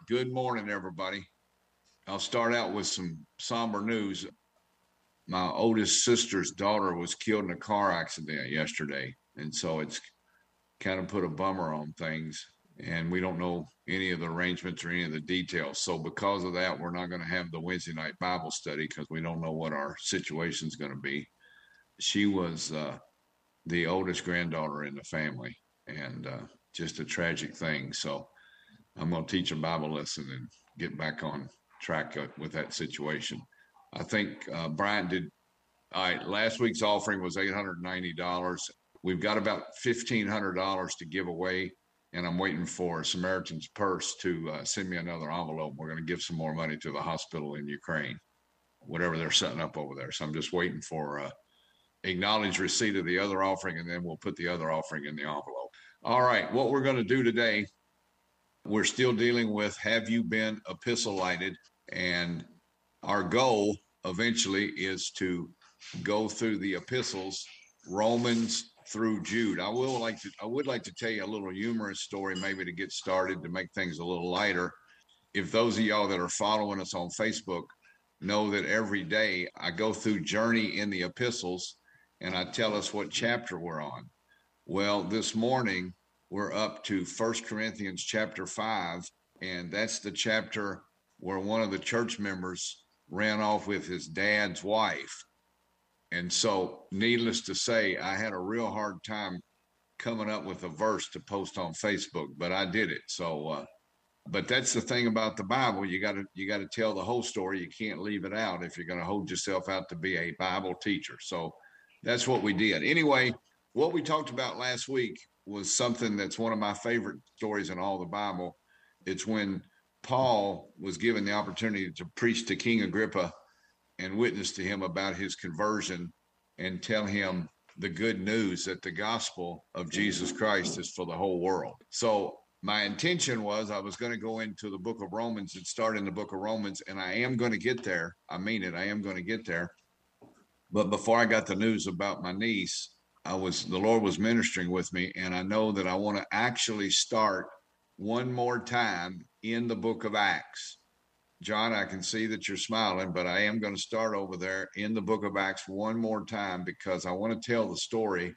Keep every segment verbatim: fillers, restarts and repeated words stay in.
Good morning, everybody. I'll start out with some somber news. My oldest sister's daughter was killed in a car accident yesterday, and so it's kind of put a bummer on things. And we don't know any of the arrangements or any of the details. So, because of that, we're not going to have the Wednesday night Bible study because we don't know what our situation is going to be. She was uh, the oldest granddaughter in the family, and uh, just a tragic thing. So, I'm going to teach a Bible lesson and get back on track with that situation. I think uh, Brian did. All right, last week's offering was eight hundred ninety dollars. We've got about fifteen hundred dollars to give away, and I'm waiting for Samaritan's Purse to uh, send me another envelope. We're going to give some more money to the hospital in Ukraine, whatever they're setting up over there. So I'm just waiting for uh, acknowledged receipt of the other offering, and then we'll put the other offering in the envelope. All right, what we're going to do today, we're still dealing with have you been epistolated? And our goal eventually is to go through the epistles, Romans through Jude. I will like to I would like to tell you a little humorous story, maybe to get started, to make things a little lighter. If those of y'all that are following us on Facebook know that every day I go through Journey in the Epistles and I tell us what chapter we're on. Well, this morning we're up to First Corinthians chapter five, and that's the chapter where one of the church members ran off with his dad's wife. And so, needless to say, I had a real hard time coming up with a verse to post on Facebook, but I did it. So, uh, but that's the thing about the Bible. You got to you got to tell the whole story. You can't leave it out if you're going to hold yourself out to be a Bible teacher. So that's what we did. Anyway, what we talked about last week was something that's one of my favorite stories in all the Bible. It's when Paul was given the opportunity to preach to King Agrippa and witness to him about his conversion and tell him the good news that the gospel of Jesus Christ is for the whole world. So my intention was I was going to go into the book of Romans and start in the book of Romans, and I am going to get there. I mean it. I am going to get there. But before I got the news about my niece, I was the Lord was ministering with me, and I know that I want to actually start one more time in the book of Acts. John, I can see that you're smiling, but I am going to start over there in the book of Acts one more time because I want to tell the story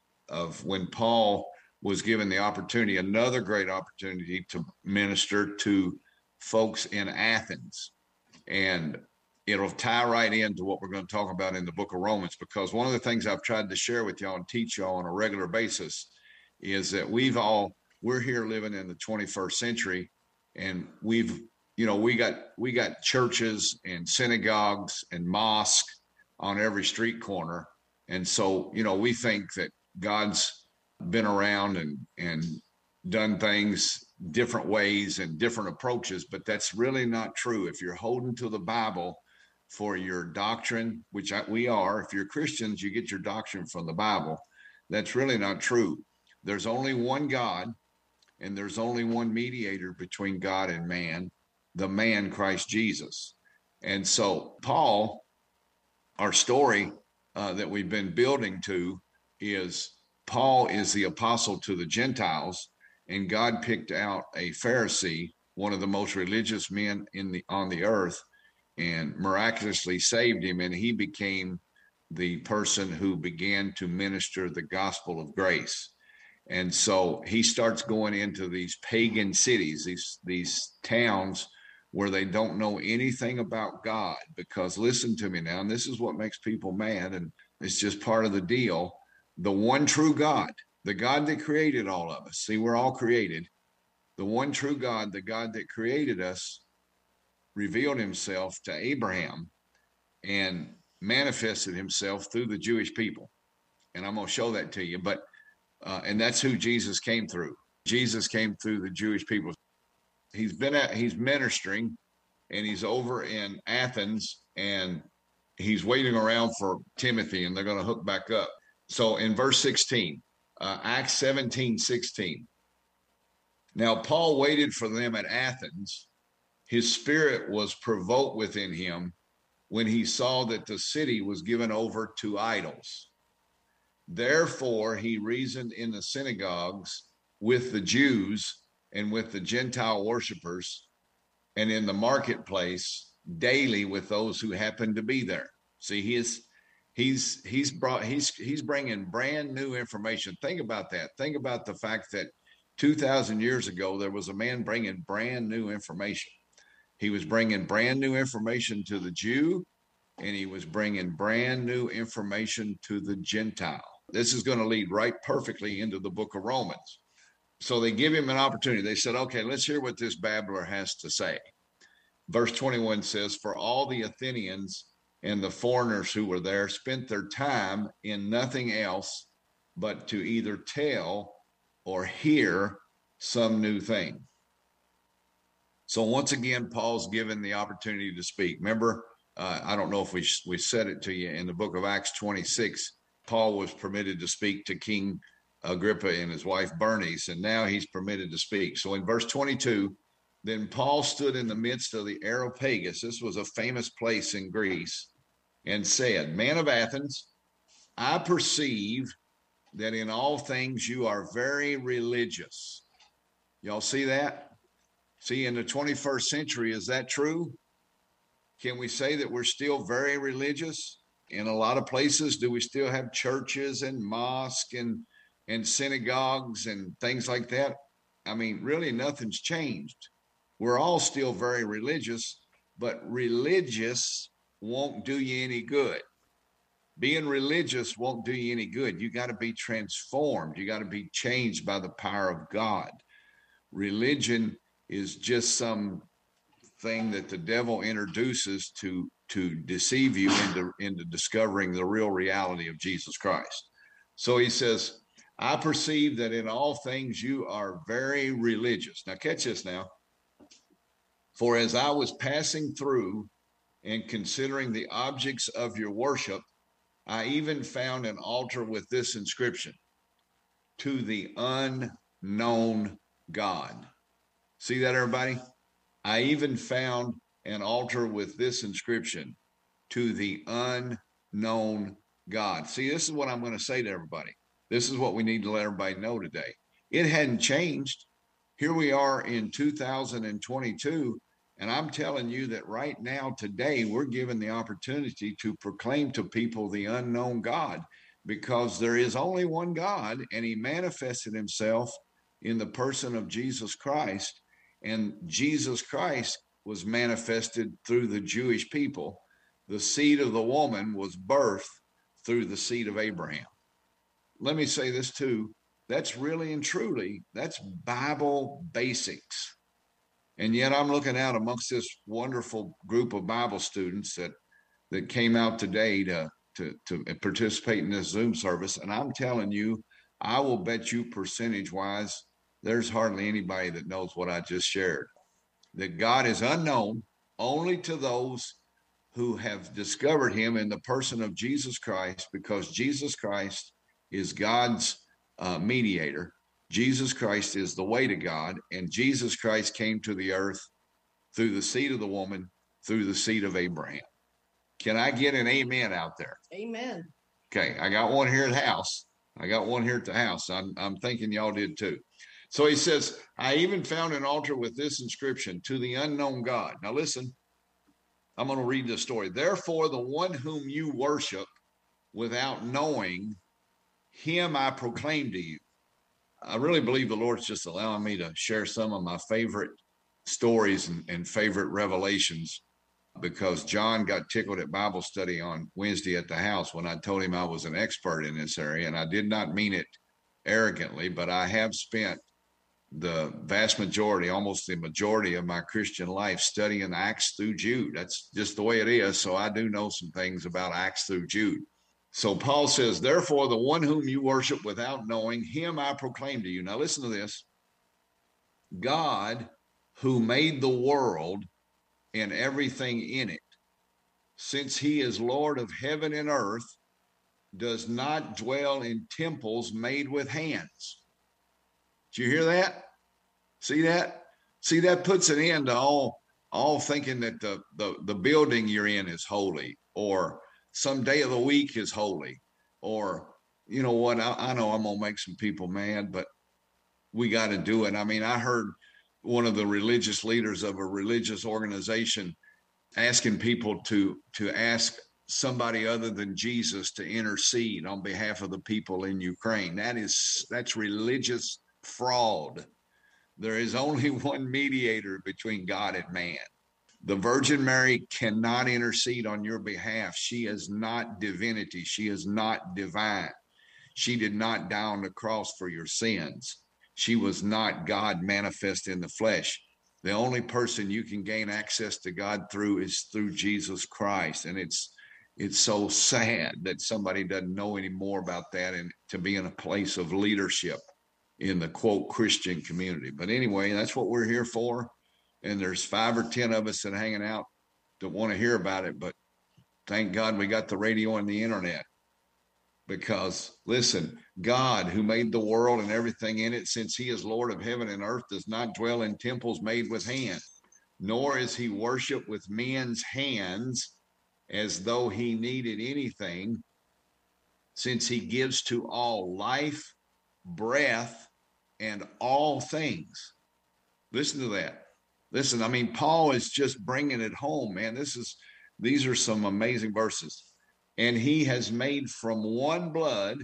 of when Paul was given the opportunity, another great opportunity to minister to folks in Athens. And it'll tie right into what we're going to talk about in the book of Romans, because one of the things I've tried to share with y'all and teach y'all on a regular basis is that we've all, we're here living in the twenty-first century, and we've, you know, we got, we got churches and synagogues and mosques on every street corner. And so, you know, we think that God's been around and, and done things different ways and different approaches, but that's really not true. If you're holding to the Bible for your doctrine, which I, we are, if you're Christians, you get your doctrine from the Bible. That's really not true. There's only one God, and there's only one mediator between God and man, the man Christ Jesus. And so Paul, our story uh, that we've been building to is Paul is the apostle to the Gentiles, and God picked out a Pharisee, one of the most religious men in the on the earth, and miraculously saved him, and he became the person who began to minister the gospel of grace. And so he starts going into these pagan cities, these these towns where they don't know anything about God. Because listen to me now, and this is what makes people mad, and it's just part of the deal. The one true God, the God that created all of us. See, we're all created. The one true God, the God that created us, revealed himself to Abraham and manifested himself through the Jewish people. And I'm going to show that to you. But, uh, and that's who Jesus came through. Jesus came through the Jewish people. He's been at, he's ministering, and he's over in Athens, and he's waiting around for Timothy, and they're going to hook back up. So in verse sixteen, uh, Acts seventeen, sixteen. Now Paul waited for them at Athens. His spirit was provoked within him when he saw that the city was given over to idols. Therefore, he reasoned in the synagogues with the Jews and with the Gentile worshipers and in the marketplace daily with those who happen to be there. See, he's he's he's brought he's he's bringing brand new information. Think about that. Think about the fact that two thousand years ago there was a man bringing brand new information. He was bringing brand new information to the Jew, and he was bringing brand new information to the Gentile. This is going to lead right perfectly into the book of Romans. So they give him an opportunity. They said, okay, let's hear what this babbler has to say. Verse twenty-one says, for all the Athenians and the foreigners who were there spent their time in nothing else but to either tell or hear some new thing. So once again, Paul's given the opportunity to speak. Remember, uh, I don't know if we we said it to you in the book of Acts twenty-six, Paul was permitted to speak to King Agrippa and his wife Bernice, and now he's permitted to speak. So in verse twenty-two, then Paul stood in the midst of the Areopagus. This was a famous place in Greece, and said, man of Athens, I perceive that in all things you are very religious. Y'all see that? See, in the twenty-first century, is that true? Can we say that we're still very religious? In a lot of places, do we still have churches and mosques and, and synagogues and things like that? I mean, really, nothing's changed. We're all still very religious, but religious won't do you any good. Being religious won't do you any good. You got to be transformed. You got to be changed by the power of God. Religion is just some thing that the devil introduces to to deceive you into into discovering the real reality of Jesus Christ. So he says, I perceive that in all things you are very religious. Now catch this now. For as I was passing through and considering the objects of your worship, I even found an altar with this inscription, to the unknown God. See that, everybody? I even found an altar with this inscription, to the unknown God. See, this is what I'm going to say to everybody. This is what we need to let everybody know today. It hadn't changed. Here we are in two thousand twenty-two, and I'm telling you that right now, today, we're given the opportunity to proclaim to people the unknown God, because there is only one God, and he manifested himself in the person of Jesus Christ. And Jesus Christ was manifested through the Jewish people. The seed of the woman was birthed through the seed of Abraham. Let me say this too. That's really and truly, that's Bible basics. And yet I'm looking out amongst this wonderful group of Bible students that, that came out today to, to, to participate in this Zoom service. And I'm telling you, I will bet you percentage wise, there's hardly anybody that knows what I just shared. That God is unknown only to those who have discovered him in the person of Jesus Christ, because Jesus Christ is God's uh, mediator. Jesus Christ is the way to God, and Jesus Christ came to the earth through the seed of the woman, through the seed of Abraham. Can I get an amen out there? Amen. Okay, I got one here at the house. I got one here at the house. I'm, I'm thinking y'all did too. So he says, I even found an altar with this inscription, to the unknown God. Now listen, I'm going to read this story. Therefore, the one whom you worship without knowing, him I proclaim to you. I really believe the Lord's just allowing me to share some of my favorite stories and, and favorite revelations, because John got tickled at Bible study on Wednesday at the house when I told him I was an expert in this area. And I did not mean it arrogantly, but I have spent the vast majority, almost the majority of my Christian life studying Acts through Jude. That's just the way it is. So I do know some things about Acts through Jude. So Paul says, therefore, the one whom you worship without knowing, him I proclaim to you. Now listen to this. God, who made the world and everything in it, since he is Lord of heaven and earth, does not dwell in temples made with hands. Did you hear that? See that? See, that puts an end to all, all thinking that the, the, the building you're in is holy, or some day of the week is holy, or, you know what, I, I know I'm going to make some people mad, but we got to do it. I mean, I heard one of the religious leaders of a religious organization asking people to to ask somebody other than Jesus to intercede on behalf of the people in Ukraine. That is that's religious fraud. There is only one mediator between God and man. The Virgin Mary cannot intercede on your behalf. She is not divinity. She is not divine. She did not die on the cross for your sins. She was not God manifest in the flesh. The only person you can gain access to God through is through Jesus Christ. And it's it's so sad that somebody doesn't know any more about that and to be in a place of leadership in the quote Christian community. But anyway, that's what we're here for. And there's five or ten of us that are hanging out that want to hear about it. But thank God we got the radio and the internet. Because listen, God, who made the world and everything in it, since he is Lord of heaven and earth, does not dwell in temples made with hands, nor is he worshiped with men's hands as though he needed anything, since he gives to all life, breath, and all things. Listen to that. Listen, I mean, Paul is just bringing it home, man. This is, these are some amazing verses. And he has made from one blood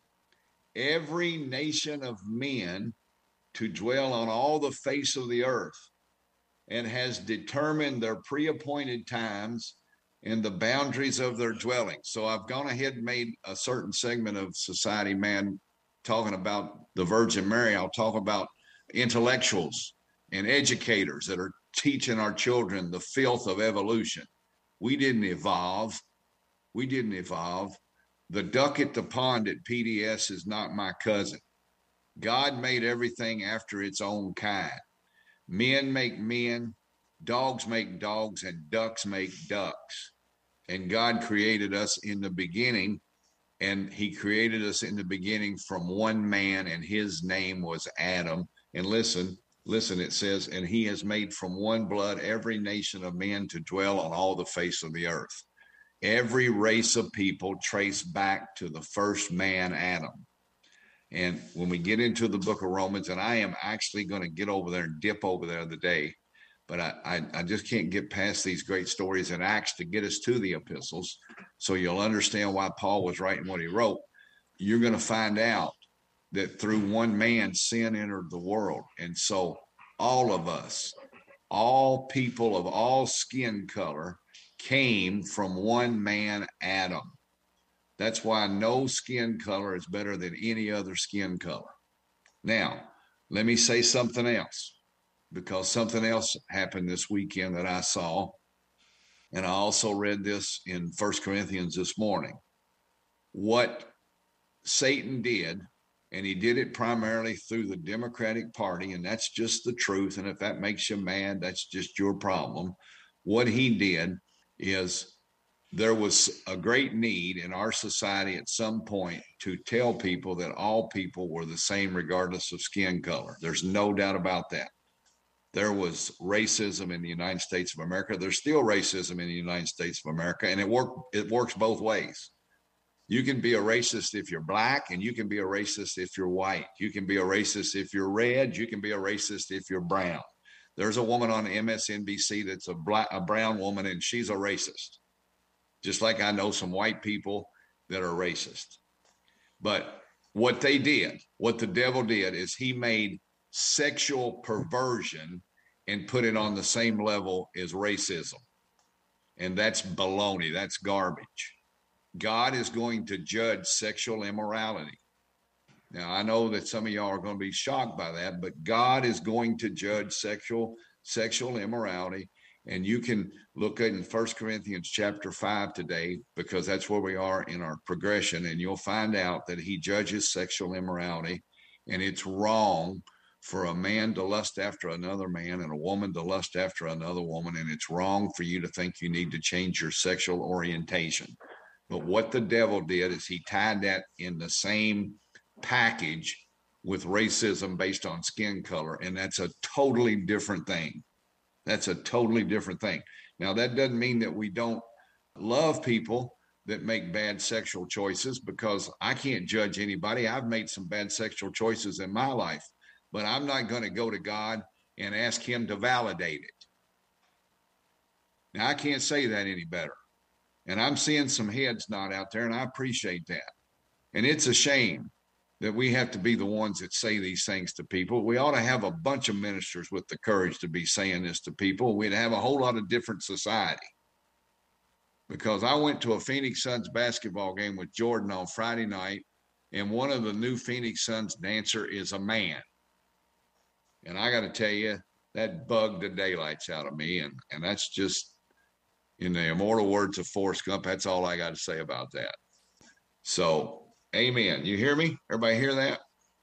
every nation of men to dwell on all the face of the earth, and has determined their pre-appointed times and the boundaries of their dwelling. So I've gone ahead and made a certain segment of Society Man talking about the Virgin Mary. I'll talk about intellectuals and educators that are teaching our children the filth of evolution. We didn't evolve. We didn't evolve. The duck at the pond at P D S is not my cousin. God made everything after its own kind. Men make men, dogs make dogs, and ducks make ducks. And God created us in the beginning, and he created us in the beginning from one man, and his name was Adam. And listen, listen, it says, and he has made from one blood every nation of men to dwell on all the face of the earth. Every race of people traced back to the first man, Adam. And when we get into the book of Romans, and I am actually going to get over there and dip over there today, but I, I, I just can't get past these great stories in Acts to get us to the epistles. So you'll understand why Paul was writing what he wrote. You're going to find out that through one man, sin entered the world. And so all of us, all people of all skin color, came from one man, Adam. That's why no skin color is better than any other skin color. Now, let me say something else, because something else happened this weekend that I saw. And I also read this in First Corinthians this morning. What Satan did, and he did it primarily through the Democratic Party, and that's just the truth. And if that makes you mad, that's just your problem. What he did is there was a great need in our society at some point to tell people that all people were the same regardless of skin color. There's no doubt about that. There was racism in the United States of America. There's still racism in the United States of America, and it work it works both ways. You can be a racist if you're black, and you can be a racist if you're white. You can be a racist if you're red. You can be a racist if you're brown. There's a woman on M S N B C that's a black, a brown woman, and she's a racist. Just like I know some white people that are racist. But what they did, what the devil did, is he made sexual perversion and put it on the same level as racism. And that's baloney. That's garbage. God is going to judge sexual immorality. Now, I know that some of y'all are going to be shocked by that, but God is going to judge sexual sexual immorality. And you can look at in First Corinthians chapter five today, because that's where we are in our progression. And you'll find out that he judges sexual immorality, and it's wrong for a man to lust after another man and a woman to lust after another woman. And it's wrong for you to think you need to change your sexual orientation. But what the devil did is he tied that in the same package with racism based on skin color. And that's a totally different thing. That's a totally different thing. Now, that doesn't mean that we don't love people that make bad sexual choices, because I can't judge anybody. I've made some bad sexual choices in my life, but I'm not going to go to God and ask him to validate it. Now, I can't say that any better. And I'm seeing some heads nod out there, and I appreciate that. And it's a shame that we have to be the ones that say these things to people. We ought to have a bunch of ministers with the courage to be saying this to people. We'd have a whole lot of different society. Because I went to a Phoenix Suns basketball game with Jordan on Friday night, and one of the new Phoenix Suns dancer is a man. And I got to tell you, that bugged the daylights out of me. And, and that's just, in the immortal words of Forrest Gump, that's all I got to say about that. So, amen. You hear me? Everybody hear that?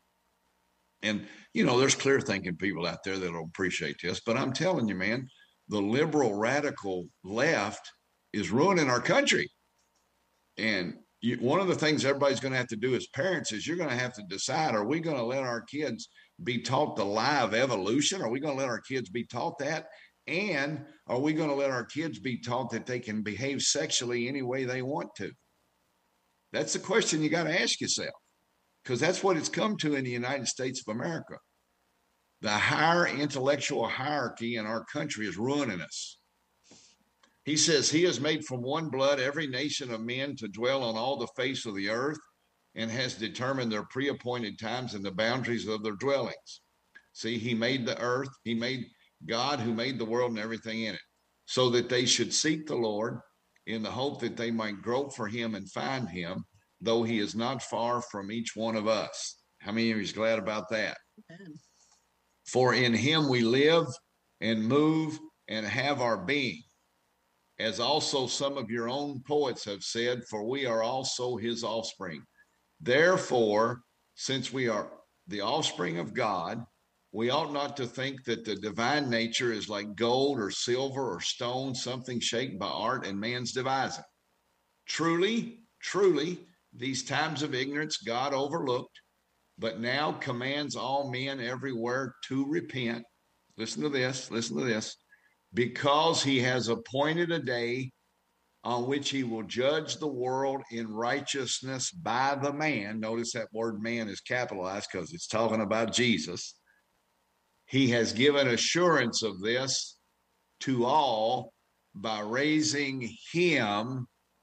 And, you know, there's clear thinking people out there that will appreciate this. But I'm telling you, man, the liberal radical left is ruining our country. And you, one of the things everybody's going to have to do as parents is you're going to have to decide, are we going to let our kids be taught the lie of evolution? Are we going to let our kids be taught that? And are we going to let our kids be taught that they can behave sexually any way they want to? That's the question you got to ask yourself, because that's what it's come to in the United States of America. The higher intellectual hierarchy in our country is ruining us. He says he has made from one blood every nation of men to dwell on all the face of the earth, and has determined their pre-appointed times and the boundaries of their dwellings. See, he made the earth, he made God who made the world and everything in it, so that they should seek the Lord in the hope that they might grope for him and find him, though he is not far from each one of us. How many of you is glad about that? Amen. For in him we live and move and have our being, as also some of your own poets have said, for we are also his offspring. Therefore, since we are the offspring of God, we ought not to think that the divine nature is like gold or silver or stone, something shaped by art and man's devising. Truly, truly, these times of ignorance God overlooked, but now commands all men everywhere to repent. Listen to this, listen to this. Because he has appointed a day on which he will judge the world in righteousness by the man. Notice that word man is capitalized because it's talking about Jesus. He has given assurance of this to all by raising him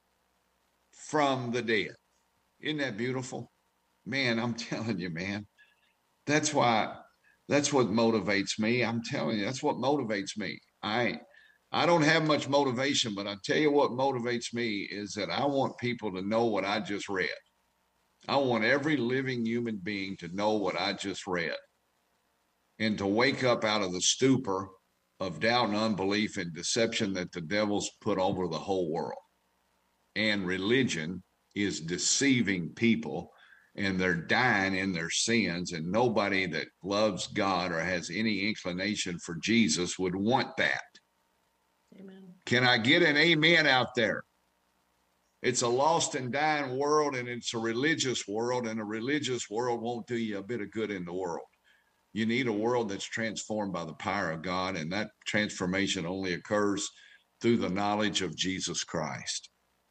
from the dead. Isn't that beautiful? Man, I'm telling you, man, that's why, that's what motivates me. I'm telling you, that's what motivates me. I I don't have much motivation, but I tell you what motivates me is that I want people to know what I just read. I want every living human being to know what I just read, and to wake up out of the stupor of doubt and unbelief and deception that the devil's put over the whole world. And religion is deceiving people, and they're dying in their sins, and nobody that loves God or has any inclination for Jesus would want that. Amen. Can I get an amen out there? It's a lost and dying world, and it's a religious world, and a religious world won't do you a bit of good in the world. You need a world that's transformed by the power of God, and that transformation only occurs through the knowledge of Jesus Christ.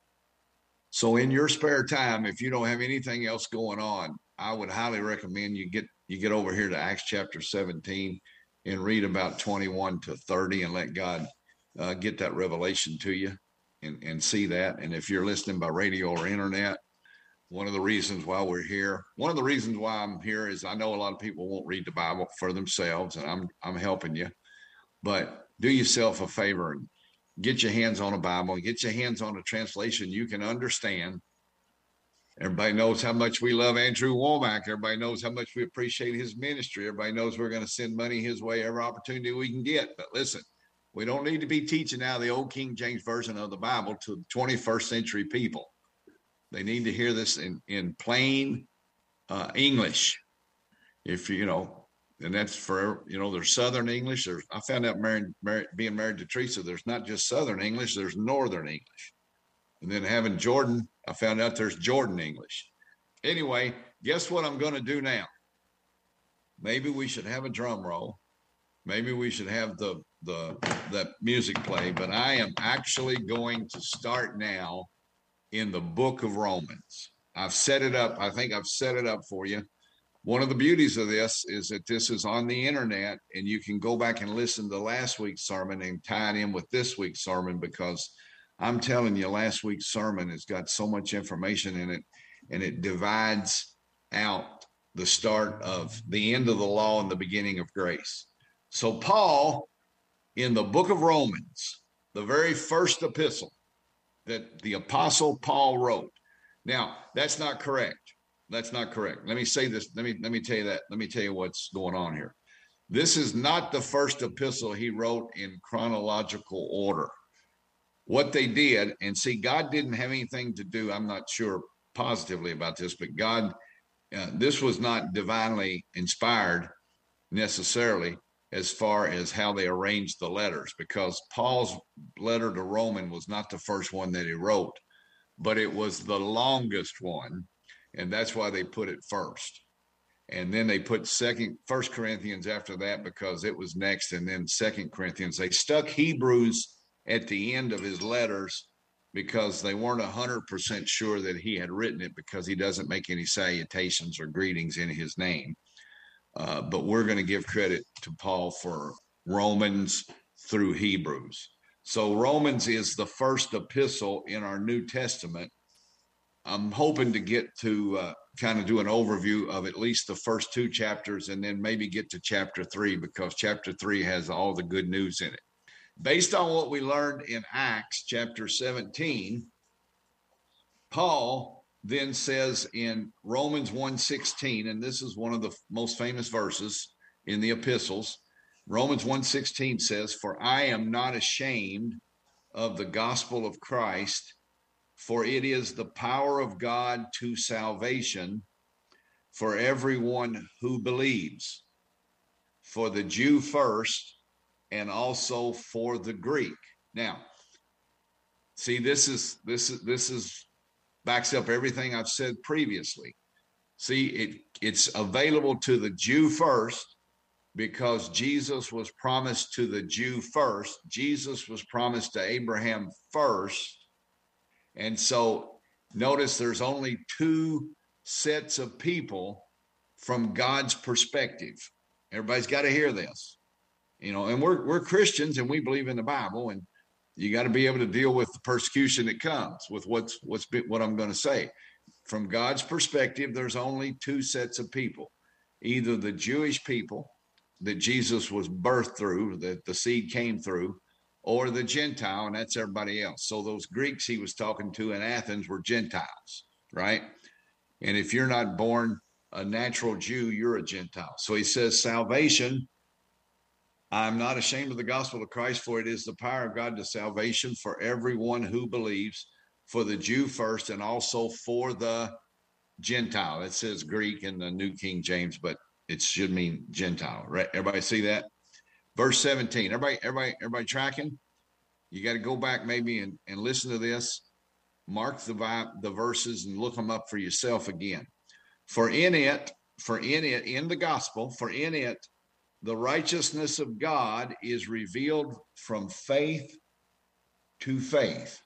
So in your spare time, if you don't have anything else going on, I would highly recommend you get you get over here to Acts chapter seventeen and read about twenty-one to thirty and let God uh, get that revelation to you and, and see that. And if you're listening by radio or internet, one of the reasons why we're here, one of the reasons why I'm here is I know a lot of people won't read the Bible for themselves, and I'm I'm helping you. But do yourself a favor and get your hands on a Bible, get your hands on a translation you can understand. Everybody knows how much we love Andrew Womack. Everybody knows how much we appreciate his ministry. Everybody knows we're going to send money his way every opportunity we can get. But listen, we don't need to be teaching now the old King James Version of the Bible to twenty-first century people. They need to hear this in, in plain uh, English. If you know, and that's for, you know, there's Southern English. There's, I found out married, married, being married to Teresa, there's not just Southern English, there's Northern English. And then having Jordan, I found out there's Jordan English. Anyway, guess what I'm going to do now? Maybe we should have a drum roll. Maybe we should have the, the, the music play, but I am actually going to start now in the book of Romans. I've set it up. I think I've set it up for you. one of the beauties of this is that this is on the internet, and you can go back and listen to last week's sermon and tie it in with this week's sermon, because I'm telling you, last week's sermon has got so much information in it, and it divides out the start of the end of the law and the beginning of grace. So Paul, in the book of Romans, the very first epistle that the apostle Paul wrote. Now, that's not correct. That's not correct. Let me say this. Let me let me tell you that. Let me tell you what's going on here. This is not the first epistle he wrote in chronological order. What they did, and see, God didn't have anything to do, I'm not sure positively about this, but God, uh, this was not divinely inspired necessarily as far as how they arranged the letters, because Paul's letter to Roman was not the first one that he wrote, but it was the longest one. And that's why they put it first. And then they put second, First Corinthians after that, because it was next. And then Second Corinthians. They stuck Hebrews at the end of his letters because they weren't one hundred percent sure that he had written it, because he doesn't make any salutations or greetings in his name. Uh, but we're going to give credit to Paul for Romans through Hebrews. So Romans is the first epistle in our New Testament. I'm hoping to get to uh, kind of do an overview of at least the first two chapters, and then maybe get to chapter three, because chapter three has all the good news in it. Based on what we learned in Acts chapter seventeen, Paul then says in Romans one sixteen, and this is one of the most famous verses in the epistles, Romans one sixteen says, "For I am not ashamed of the gospel of Christ, for it is the power of God to salvation for everyone who believes, for the Jew first, and also for the Greek." Now, see, this is this is this is backs up everything I've said previously. See, it it's available to the Jew first, because Jesus was promised to the Jew first. Jesus was promised to Abraham first. And so notice there's only two sets of people from God's perspective. Everybody's got to hear this, you know, and we're, we're Christians and we believe in the Bible, and you got to be able to deal with the persecution that comes with what's, what's what I'm going to say. From God's perspective, there's only two sets of people, either the Jewish people that Jesus was birthed through, that the seed came through, or the Gentile, and that's everybody else. So those Greeks he was talking to in Athens were Gentiles, right? And if you're not born a natural Jew, you're a Gentile. So he says, salvation, I'm not ashamed of the gospel of Christ, for it is the power of God to salvation for everyone who believes, for the Jew first, and also for the Gentile. It says Greek in the New King James, but it should mean Gentile, right? Everybody see that? Verse seventeen, everybody, everybody, everybody tracking? You got to go back maybe and, and listen to this, mark the the verses and look them up for yourself again. For in it, for in it, in the gospel, for in it, the righteousness of God is revealed from faith to faith.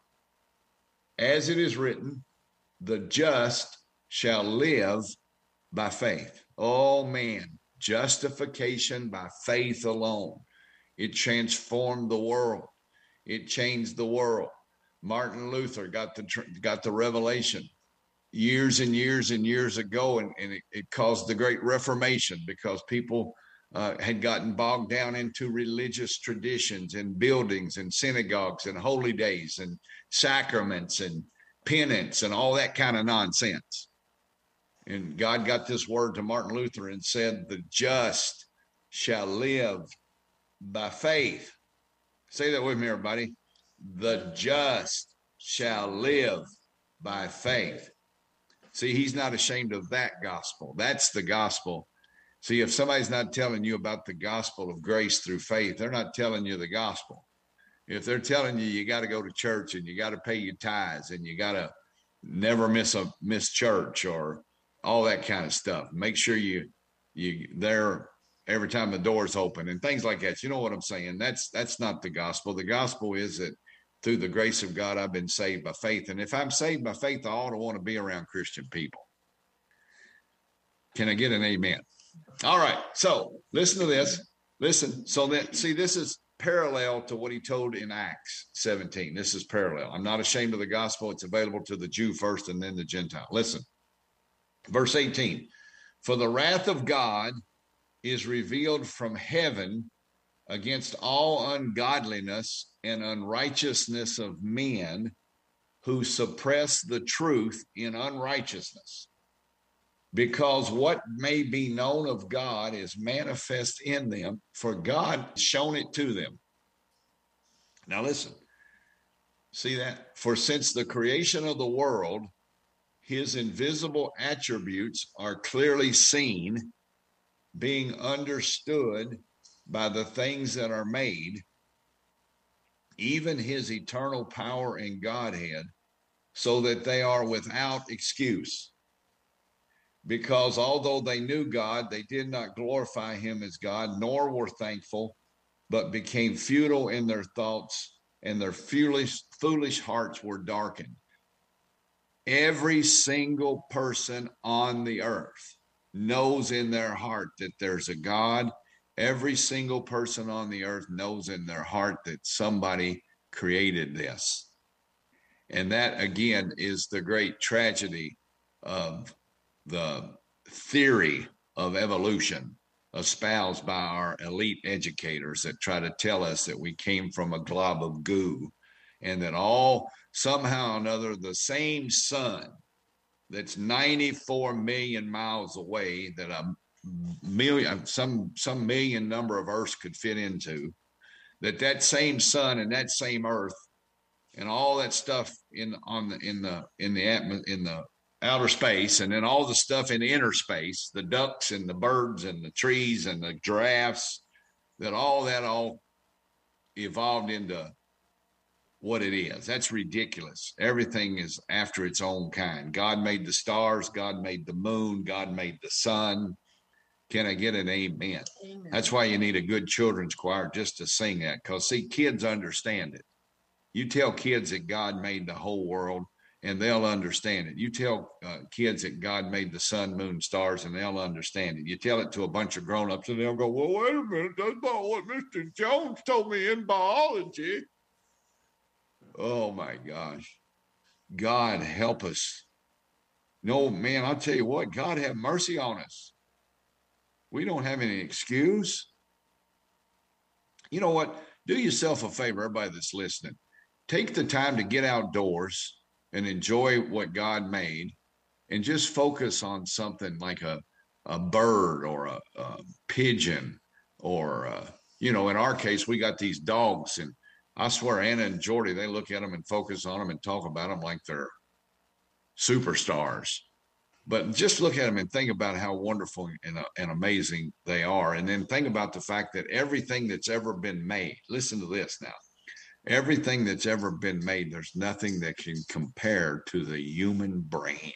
As it is written, the just shall live by faith. Oh man, justification by faith alone. It transformed the world. It changed the world. Martin Luther got the got the revelation years and years and years ago, and, and it, it caused the Great Reformation, because people uh, had gotten bogged down into religious traditions and buildings and synagogues and holy days and sacraments and penance and all that kind of nonsense. And God got this word to Martin Luther and said, the just shall live by faith. Say that with me, everybody. The just shall live by faith. See, he's not ashamed of that gospel. That's the gospel. See, if somebody's not telling you about the gospel of grace through faith, they're not telling you the gospel. If they're telling you, you got to go to church and you got to pay your tithes and you got to never miss a miss church or all that kind of stuff, make sure you you there every time the door's open and things like that. You know what I'm saying? That's that's not the gospel. The gospel is that through the grace of God, I've been saved by faith. And if I'm saved by faith, I ought to want to be around Christian people. Can I get an amen? All right. So listen to this. Listen. So that, see, this is parallel to what he told in Acts seventeen. This is parallel. I'm not ashamed of the gospel. It's available to the Jew first and then the Gentile. Listen. Verse eighteen. For the wrath of God is revealed from heaven against all ungodliness and unrighteousness of men who suppress the truth in unrighteousness, because what may be known of God is manifest in them, for God has shown it to them. Now listen, see that? For since the creation of the world, his invisible attributes are clearly seen, being understood by the things that are made, even his eternal power and Godhead, so that they are without excuse. Because although they knew God, they did not glorify him as God, nor were thankful, but became futile in their thoughts, and their foolish, foolish hearts were darkened. Every single person on the earth knows in their heart that there's a God. Every single person on the earth knows in their heart that somebody created this. And that, again, is the great tragedy of the theory of evolution espoused by our elite educators that try to tell us that we came from a glob of goo, and that all somehow or another the same sun that's ninety-four million miles away, that a million, some some million number of Earths could fit into, that that same sun and that same Earth and all that stuff in on the in the in the atmosphere, in the outer space, and then all the stuff in inner space, the ducks and the birds and the trees and the giraffes, that all that all evolved into what it is. That's ridiculous. Everything is after its own kind. God made the stars, God made the moon, God made the sun. Can I get an amen? Amen. That's why you need a good children's choir just to sing that, because see, kids understand it. You tell kids that God made the whole world and they'll understand it. You tell uh, kids that God made the sun, moon, stars, and they'll understand it. You tell it to a bunch of grown-ups and they'll go, well, wait a minute, that's not what Mister Jones told me in biology. Oh my gosh. God help us. No, man, I'll tell you what, God have mercy on us. We don't have any excuse. You know what? Do yourself a favor, everybody that's listening. Take the time to get outdoors and enjoy what God made, and just focus on something like a, a bird or a, a pigeon, or, a, you know, in our case, we got these dogs, and I swear Anna and Jordy, they look at them and focus on them and talk about them like they're superstars. But just look at them and think about how wonderful and, uh, and amazing they are. And then think about the fact that everything that's ever been made, listen to this now, everything that's ever been made, there's nothing that can compare to the human brain.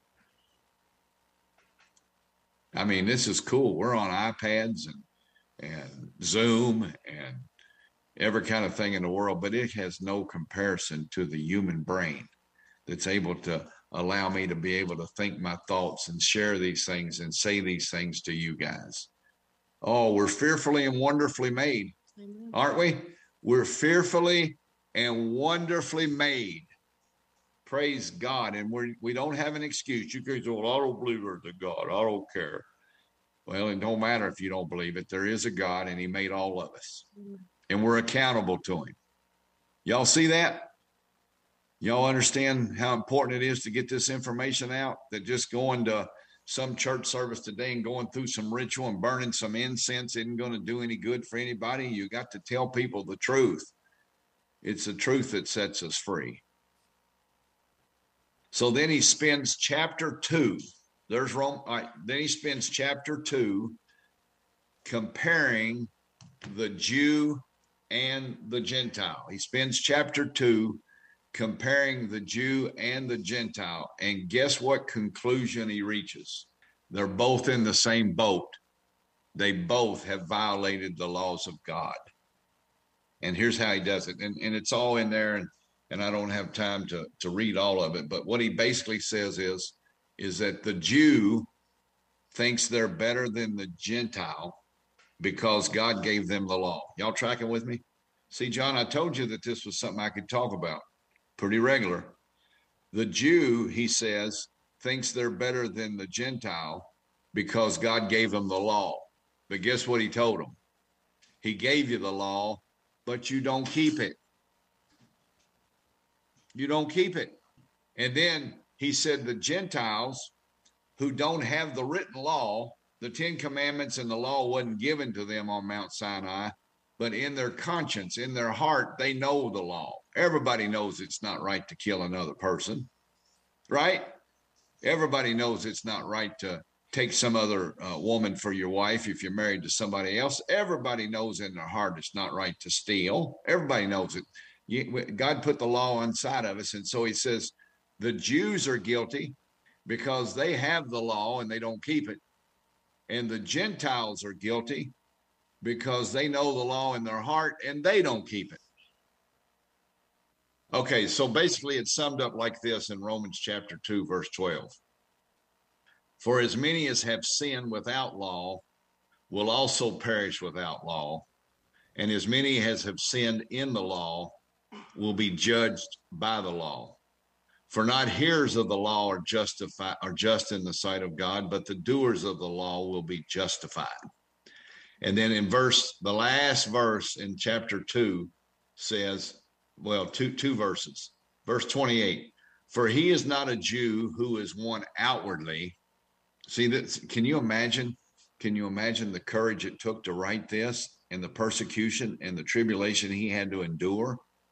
I mean, this is cool. We're on iPads and, and Zoom and every kind of thing in the world, but it has no comparison to the human brain that's able to allow me to be able to think my thoughts and share these things and say these things to you guys. Oh, we're fearfully and wonderfully made, aren't we? We're fearfully and wonderfully made. Praise God. And we're, we don't have an excuse. You can say, well, I don't believe there's a God. I don't care. Well, it don't matter if you don't believe it. There is a God, and he made all of us. And we're accountable to him. Y'all see that? Y'all understand how important it is to get this information out? That just going to some church service today and going through some ritual and burning some incense isn't going to do any good for anybody. You got to tell people the truth. It's the truth that sets us free. So then he spends chapter two. There's Rome. All right, then he spends chapter two comparing the Jew and the Gentile. He spends chapter two comparing the Jew and the Gentile. And guess what conclusion he reaches? They're both in the same boat. They both have violated the laws of God. And here's how he does it. And, and it's all in there, and, and I don't have time to, to read all of it. But what he basically says is, is that the Jew thinks they're better than the Gentile because God gave them the law. Y'all tracking with me? See, John, I told you that this was something I could talk about pretty regular. The Jew, he says, thinks they're better than the Gentile because God gave them the law. But guess what he told them? He gave you the law, but you don't keep it. You don't keep it. And then he said the Gentiles who don't have the written law, the Ten Commandments and the law wasn't given to them on Mount Sinai, but in their conscience, in their heart, they know the law. Everybody knows it's not right to kill another person, right? Everybody knows it's not right to take some other uh, woman for your wife if you're married to somebody else. Everybody knows in their heart it's not right to steal. Everybody knows it. You, God put the law inside of us. And so he says the Jews are guilty because they have the law and they don't keep it. And the Gentiles are guilty because they know the law in their heart and they don't keep it. Okay, so basically it's summed up like this in Romans chapter two, verse twelve. For as many as have sinned without law will also perish without law, and as many as have sinned in the law will be judged by the law. For not hearers of the law are justified, are just in the sight of God, but the doers of the law will be justified. And then in verse, the last verse in chapter two says, well, two, two verses, verse twenty-eight, for he is not a Jew who is one outwardly. See, that, can you imagine, can you imagine the courage it took to write this and the persecution and the tribulation he had to endure?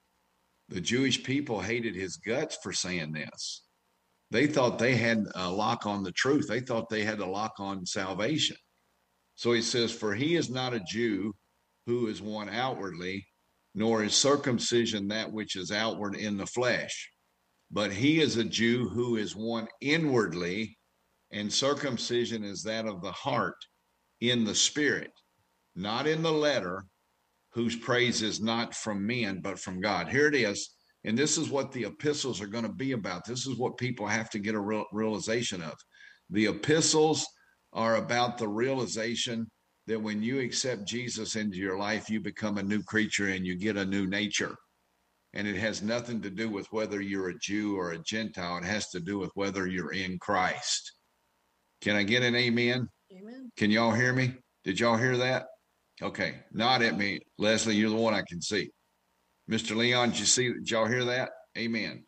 The Jewish people hated his guts for saying this. They thought they had a lock on the truth. They thought they had a lock on salvation. So he says, for he is not a Jew who is one outwardly, nor is circumcision that which is outward in the flesh. But he is a Jew who is one inwardly, and circumcision is that of the heart in the spirit, not in the letter, whose praise is not from men, but from God. Here it is. And this is what the epistles are going to be about. This is what people have to get a real realization of. The epistles are about the realization that when you accept Jesus into your life, you become a new creature and you get a new nature. And it has nothing to do with whether you're a Jew or a Gentile. It has to do with whether you're in Christ. Can I get an amen? Amen. Can y'all hear me? Did y'all hear that? Okay, nod at me. Leslie, you're the one I can see. Mister Leon, did you see, did y'all hear that? Amen.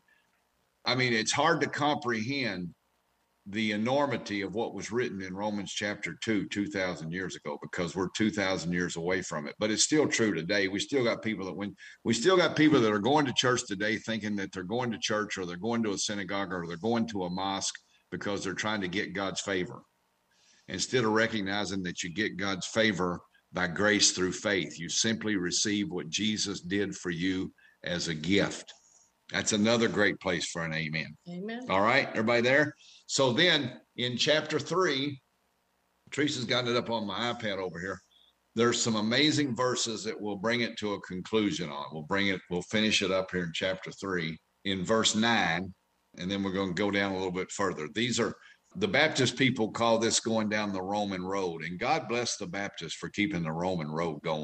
I mean, it's hard to comprehend the enormity of what was written in Romans chapter two, two thousand years ago, because we're two thousand years away from it. But it's still true today. We still got people that when we still got people that are going to church today thinking that they're going to church or they're going to a synagogue or they're going to a mosque because they're trying to get God's favor, instead of recognizing that you get God's favor by grace through faith. You simply receive what Jesus did for you as a gift. That's another great place for an amen. Amen. All right, everybody there? So then in chapter three, Teresa's got it up on my iPad over here. There's some amazing verses that will bring it to a conclusion on. We'll bring it, we'll finish it up here in chapter three in verse nine, and then we're going to go down a little bit further. These are, the Baptist people call this going down the Roman road, and God bless the Baptists for keeping the Roman road going.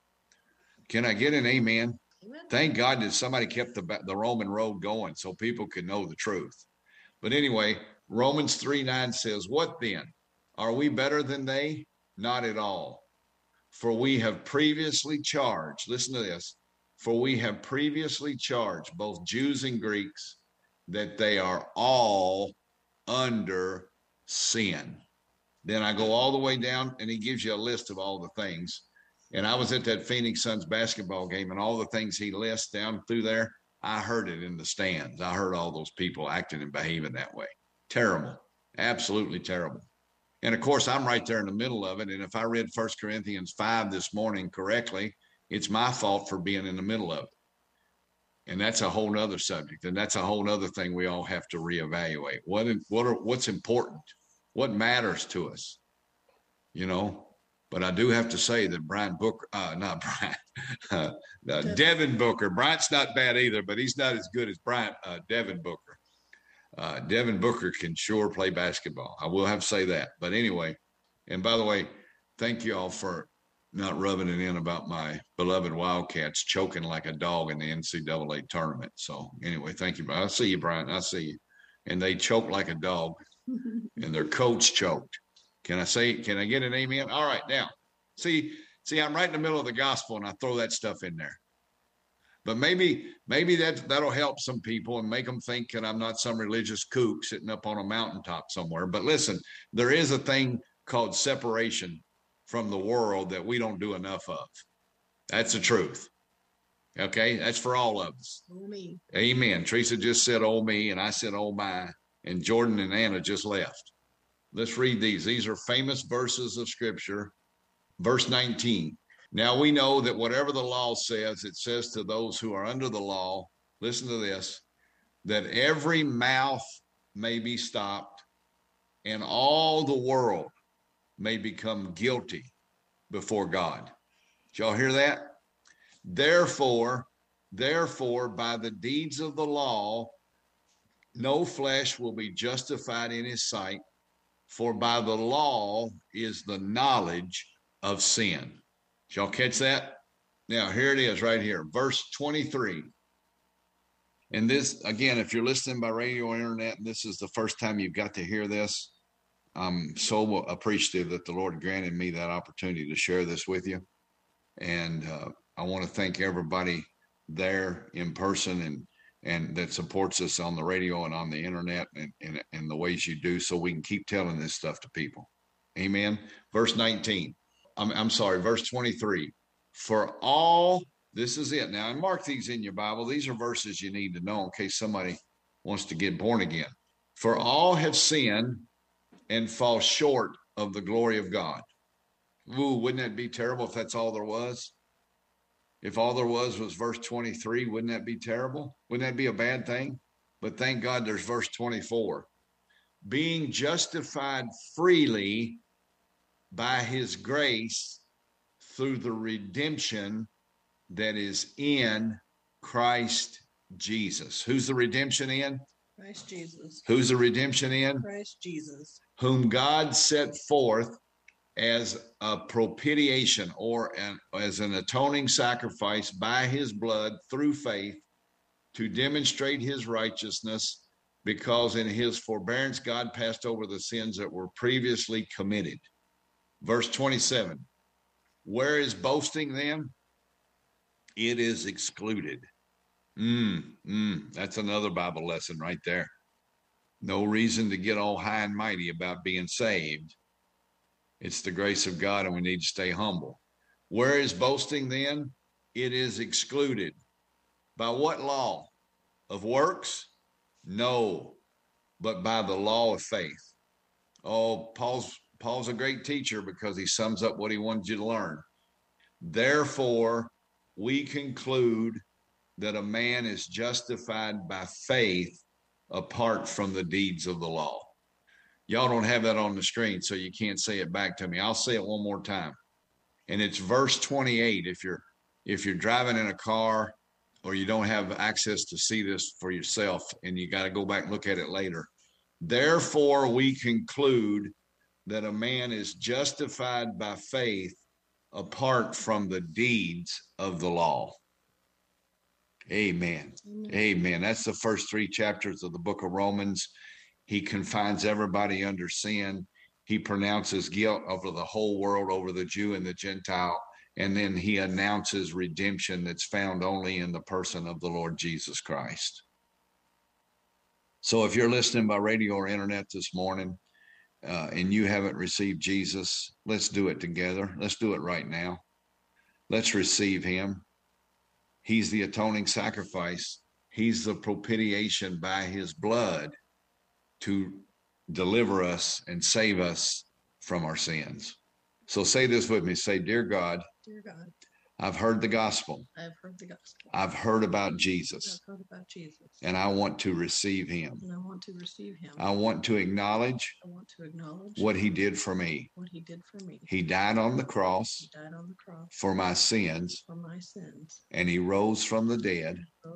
Can I get an amen? Amen. Thank God that somebody kept the, the Roman road going so people could know the truth. But anyway, Romans three nine says, what then? Are we better than they? Not at all. For we have previously charged, listen to this, for we have previously charged both Jews and Greeks that they are all under sin. Then I go all the way down and he gives you a list of all the things. And I was at that Phoenix Suns basketball game, and all the things he lists down through there, I heard it in the stands. I heard all those people acting and behaving that way. Terrible. Absolutely terrible. And of course, I'm right there in the middle of it. And if I read First Corinthians five this morning correctly, it's my fault for being in the middle of it. And that's a whole nother subject. And that's a whole nother thing we all have to reevaluate. What, what are, what's important? What matters to us? You know? But I do have to say that Brian Booker, uh, not Brian, uh, uh, Devin Booker. Bryant's not bad either, but he's not as good as Bryant, uh, Devin Booker. Uh, Devin Booker can sure play basketball. I will have to say that. But anyway, And by the way, thank you all for not rubbing it in about my beloved Wildcats choking like a dog in the N C double A tournament. So anyway, thank you. I see you, Brian. I see you. And they choke like a dog, and their coach choked. Can I say, can I get an amen? All right, now, see, see, I'm right in the middle of the gospel, and I throw that stuff in there. But maybe, maybe that, that'll help some people and make them think that I'm not some religious kook sitting up on a mountaintop somewhere. But listen, there is a thing called separation from the world that we don't do enough of. That's the truth. Okay, that's for all of us. Oh, me. Amen. Teresa just said, oh, me, and I said, oh, my, and Jordan and Anna just left. Let's read these. These are famous verses of Scripture. Verse nineteen. Now we know that whatever the law says, it says to those who are under the law, listen to this, that every mouth may be stopped and all the world may become guilty before God. Did y'all hear that? Therefore, therefore, by the deeds of the law, no flesh will be justified in his sight, for by the law is the knowledge of sin. Did y'all catch that? Now, here it is right here, verse twenty-three. And this, again, if you're listening by radio or internet, and this is the first time you've got to hear this, I'm so appreciative that the Lord granted me that opportunity to share this with you. And uh, I want to thank everybody there in person and and that supports us on the radio and on the internet and, and, and the ways you do, so we can keep telling this stuff to people. Amen. Verse nineteen. I'm, I'm sorry, verse twenty-three. For all, this is it. Now, and mark these in your Bible. These are verses you need to know in case somebody wants to get born again. For all have sinned and fall short of the glory of God. Ooh, wouldn't that be terrible if that's all there was? If all there was was verse twenty-three, wouldn't that be terrible? Wouldn't that be a bad thing? But thank God there's verse twenty-four. Being justified freely by his grace through the redemption that is in Christ Jesus. Who's the redemption in? Christ Jesus. Who's the redemption in? Christ Jesus. Whom God set forth as a propitiation, or an, as an atoning sacrifice by his blood through faith, to demonstrate his righteousness, because in his forbearance God passed over the sins that were previously committed. Verse twenty-seven, where is boasting then? It is excluded. Mm, mm, that's another Bible lesson right there. No reason to get all high and mighty about being saved. It's the grace of God, and we need to stay humble. Where is boasting then? It is excluded. By what law? Of works? No, but by the law of faith. Oh, Paul's Paul's a great teacher because he sums up what he wanted you to learn. Therefore, we conclude that a man is justified by faith apart from the deeds of the law. Y'all don't have that on the screen, so you can't say it back to me. I'll say it one more time. And it's verse twenty-eight. If you're if you're driving in a car or you don't have access to see this for yourself and you got to go back and look at it later. Therefore, we conclude that a man is justified by faith apart from the deeds of the law. Amen. Amen. Amen. That's the first three chapters of the book of Romans. He confines everybody under sin. He pronounces guilt over the whole world, over the Jew and the Gentile. And then he announces redemption that's found only in the person of the Lord Jesus Christ. So if you're listening by radio or internet this morning uh, and you haven't received Jesus, let's do it together. Let's do it right now. Let's receive him. He's the atoning sacrifice. He's the propitiation by his blood to deliver us and save us from our sins. So say this with me. Say, dear God, dear God, I've heard the gospel. I've heard the gospel. I've heard about Jesus. I've heard about Jesus. And I want to receive him. And I want to receive him. I want to acknowledge, I want to acknowledge what he did for me. What he did for me. He died on the cross. He died on the cross for my sins. For my sins. And he rose from the dead. Rose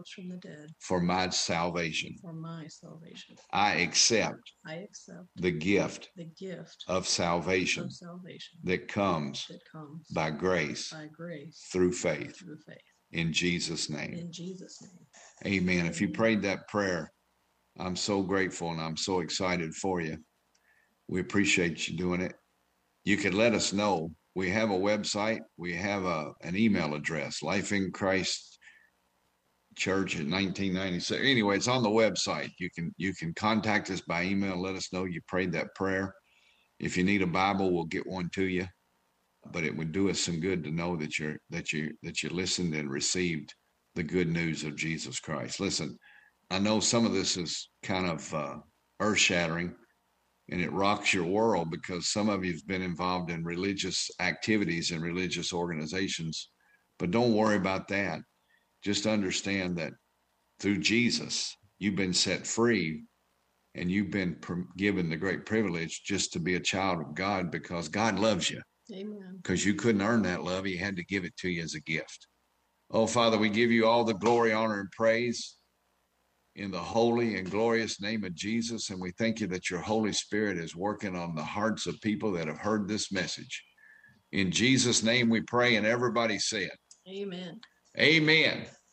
rose from the dead for my salvation. for my salvation. I accept I accept the gift the gift of salvation of salvation that comes that comes by grace by grace through faith. through faith. In Jesus' name. In Jesus' name. Amen. If you Amen. prayed that prayer, I'm so grateful and I'm so excited for you. We appreciate you doing it. You can let us know. We have a website. We have a an email address, Life in Christ Church at nineteen ninety-six. Anyway, it's on the website. You can you can contact us by email. Let us know you prayed that prayer. If you need a Bible, we'll get one to you. But it would do us some good to know that you're that you that you listened and received the good news of Jesus Christ. Listen, I know some of this is kind of uh, earth-shattering, and it rocks your world because some of you've been involved in religious activities and religious organizations. But don't worry about that. Just understand that through Jesus, you've been set free, and you've been given the great privilege just to be a child of God because God loves you. Amen. Because you couldn't earn that love. He had to give it to you as a gift. Oh, Father, we give you all the glory, honor, and praise in the holy and glorious name of Jesus. And we thank you that your Holy Spirit is working on the hearts of people that have heard this message. In Jesus' name we pray, and everybody say it. Amen. Amen.